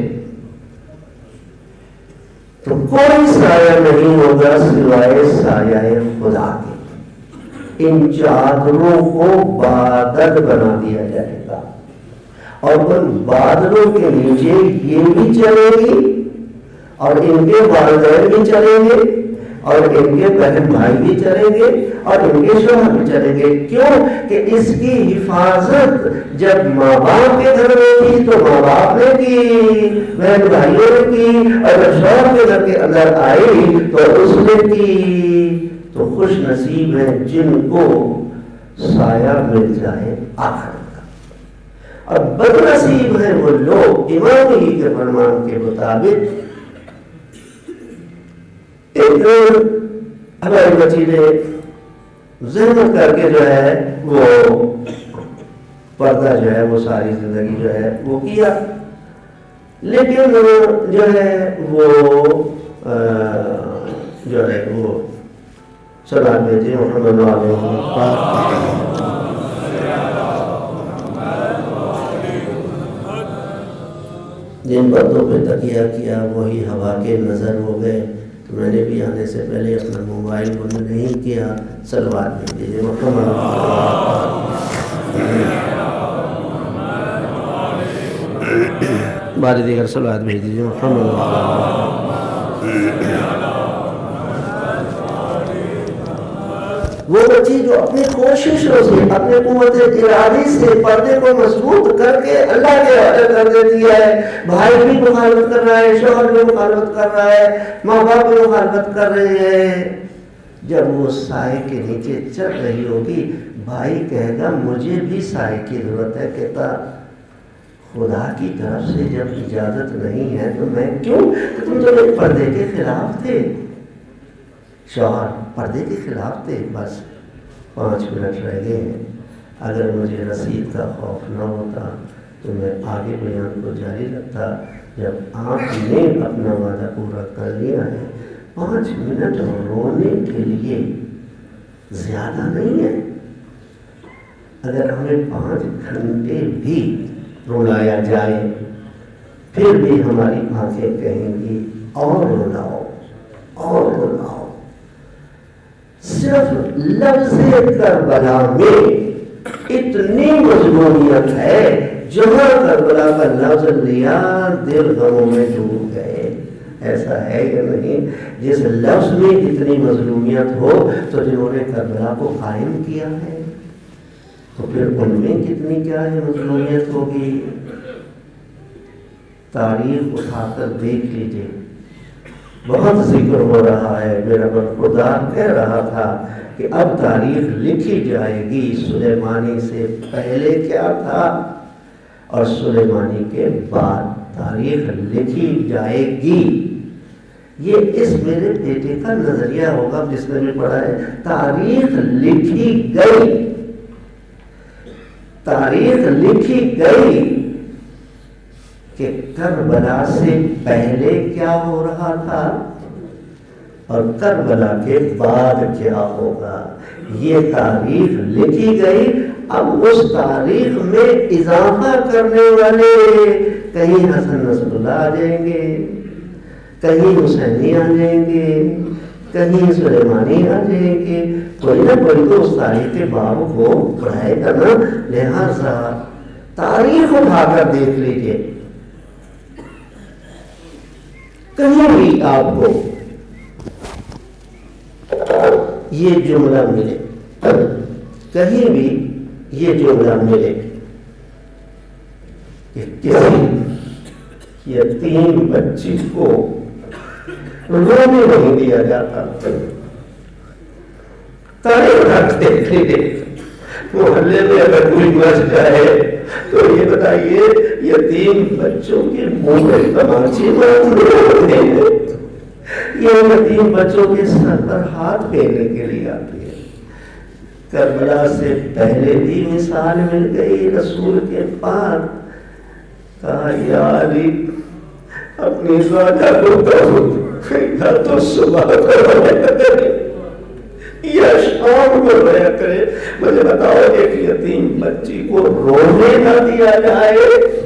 تو کوئی سایہ نہیں ہوگا سوائے سایہ خدا کے. ان چادروں کو بادل بنا دیا جائے گا اور ان بادلوں کے نیچے یہ بھی چلے گی اور ان کے والدین بھی چلیں گے اور ان کے بہن بھائی بھی چلیں گے اور ان کے شوہر بھی چلیں گے. کیوں کہ اس کی حفاظت جب ماں باپ کے گھر میں کی تو ماں باپ نے کی، بہن بھائیوں نے کی، اور جب شوہر کے گھر کے اندر آئی تو اس نے کی. تو خوش نصیب ہیں جن کو سایہ مل جائے آخرت کا. اور بدنصیب ہیں وہ لوگ امام ہی کے فرمان کے مطابق. ایک ہمارے بچی نے زحمت کر کے جو ہے وہ پردہ جو ہے وہ ساری زندگی جو ہے وہ کیا، لیکن جو ہے وہ سلام بھیجے محمد جن باتوں پہ تکیہ کیا وہی ہوا کے نظر ہو گئے. تو میں نے بھی آنے سے پہلے اپنا موبائل بند نہیں کیا. صلوات بھیجیے محمد بار دیگر صلوات بھیج دیجیے محمد. وہ بچی جو اپنی کوششوں سے اپنے قوت ارادی سے پردے کو مضبوط کر کے اللہ کے حوالے کر دیتی ہے. بھائی بھی مخالفت کر رہا ہے، شوہر بھی مخالفت کر رہا ہے، ماں باپ بھی مخالفت کر رہے ہیں. جب وہ سائے کے نیچے چل رہی ہوگی بھائی کہے گا مجھے بھی سائے کی ضرورت ہے. کہتا خدا کی طرف سے جب اجازت نہیں ہے تو میں کیوں؟ تم تو پردے کے خلاف تھے. شوہر پردے کے خلاف تھے. بس 5 منٹ رہ گئے ہیں. اگر مجھے رسید کا خوف نہ ہوتا تو میں آگے بیان کو جاری رکھتا. جب آپ نے اپنا وعدہ پورا کر لیا ہے 5 منٹ رونے کے لیے زیادہ نہیں ہے. اگر ہمیں 5 گھنٹے بھی رلایا جائے پھر بھی ہماری آنکھیں کہیں گی اور رلاؤ اور رلاؤ. صرف لفظ کربلا میں اتنی مضمونیت ہے، جہاں کربلا کا لفظ لیا دل غموں میں ڈوب گئے. ایسا ہے یا نہیں؟ جس لفظ میں اتنی مظلومیت ہو تو جنہوں نے کربلا کو قائم کیا ہے تو پھر ان میں کتنی کیا ہے مظلومیت ہوگی. تاریخ اٹھا کر دیکھ لیجیے، بہت ذکر ہو رہا ہے. میرا خدا کہہ رہا تھا کہ اب تاریخ لکھی جائے گی. سلیمانی سے پہلے کیا تھا اور سلیمانی کے بعد تاریخ لکھی جائے گی. یہ اس میرے بیٹے کا نظریہ ہوگا جس نے بھی پڑھا ہے. تاریخ لکھی گئی، تاریخ لکھی گئی کہ کربلا سے پہلے کیا ہو رہا تھا اور کربلا کے بعد کیا ہوگا. یہ تاریخ لکھی گئی. اب اس تاریخ میں اضافہ کرنے والے کہیں حسن نصر اللہ آ جائیں گے، کہیں حسینی آ جائیں گے، کہیں سلیمانی آ جائیں گے، کوئی نہ کوئی تو اس تاریخ کے باب کو پڑھائے گا نا. لہٰذا تاریخ اٹھا کر دیکھ لیجیے، کہیں بھی آپ کو یہ جملہ ملے، کہیں بھی یہ جملہ ملے کہ کسی یتیم بچی کو رونے نہیں دیا جاتا. تاریخ رکھ دیکھ لیجیے. محلے میں اگر کوئی مر جائے تو یہ بتائیے یتیم بچوں کے منہ میں تماچے مارنے ہوتے ہیں، یہ یتیم بچوں کے سر پر ہاتھ پھیرنے کے لیے آتی ہے. کربلا سے پہلے بھی مثال مل گئی رسول کے پاس. کہا یا علی اپنی زوجہ کو کہو گھر تو صبح کو رویا کرے یا شام کو رویا کرے. مجھے بتاؤ ایک یتیم بچی کو رونے نہ دیا جائے.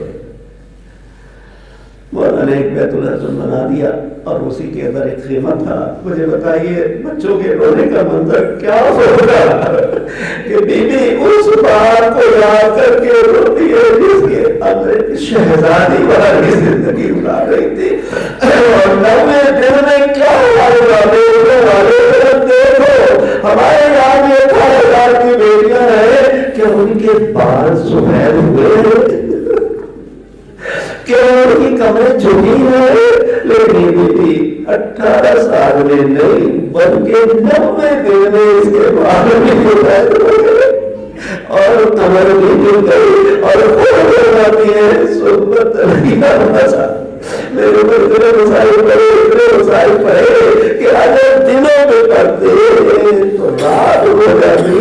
مولانا نے ایک بیت الحسن بنا دیا اور اسی کے اندر ایک خیمہ تھا. مجھے بتائیے بچوں کے رونے کا منظر کیا ہوگا کہ بی بی اس بات کو یاد کر کے روتی ہے جس کے اندر شہزادی والی زندگی گزار رہی تھی. اور نوے دن میں کیا ہوگا دیکھنے والے دیکھو ہمارے یہاں یہ 18,000 کی بیٹیاں ہیں کہ ان کے بال سفید ہوئے کہ ان کی کمریں جھکی ہیں، لیکن 18 سال میں نہیں بلکہ 90 دن میں اس کے بال بھی سفید ہو گئے اور کمر بھی جھک گئی اور خوب جاتی ہے. صحبت میرے اوپر اتنے مسائل پڑے کہ اگر دنوں میں پڑھتے تو رات ہو جاتی.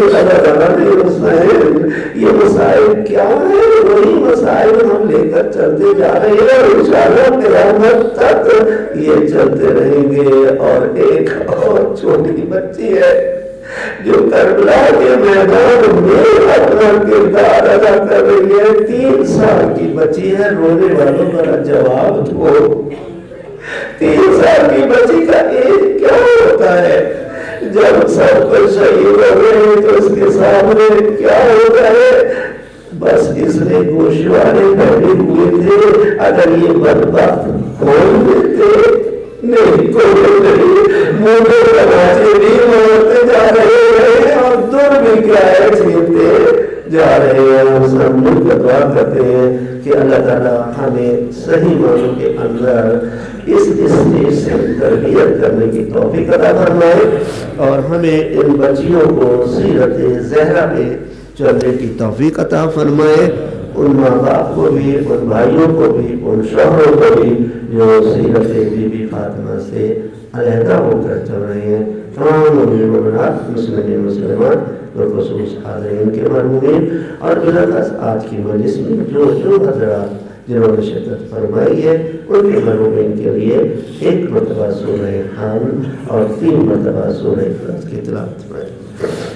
یہ مسائل کیا ہے؟ وہی مسائل ہم لے کر چلتے جا رہے ہیں اور انشاءاللہ قیامت تک یہ چلتے رہیں گے. اور ایک اور چھوٹی بچی ہے جو کربلا کے میدان میں اپنا کردار ادا کر رہی ہے. 3 سال کی بچی ہے. رونے والوں کا جواب دو. 3 سال کی بچی کا ایج کیا ہوتا ہے؟ جب سب کچھ شہید ہو گئے تو اس کے سامنے کیا ہوتا ہے؟ بس اس نے گوشوارے بیٹھے ہوئے تھے. اگر یہ بدبخت کھول دیتے نہیں کوئی نہیں، منہ میں تماچے بھی مارتے جا رہے ہیں اور دور بھی کیا ہے چھینتے جا رہے ہیں. ہم سب مل کر دعا کرتے ہیں کہ اللہ تعالیٰ ہمیں صحیح معنوں کے اندر اس اسٹیج سے تربیت کرنے کی توفیق عطا فرمائے اور ہمیں ان بچیوں کو سیرت زہرا پہ چلنے کی توفیق عطا فرمائے. ان ماں باپ کو بھی، ان بھائیوں کو بھی، ان شوہروں کو بھی جو سیرت بی بی فاطمہ سے علیحدہ ہو کر چل رہے ہیں. تمام مومنات مسلمین مسلمات بالخصوص حاضرین کے مرحومین اور بلاخص آج کی مجلس میں جو حضرات جنہوں نے شرکت فرمائی ہے ان کے مرحومین کے لیے 1 مرتبہ سورہ حمد اور 3 مرتبہ سورہ اخلاص کی تلاوت فرمائیں.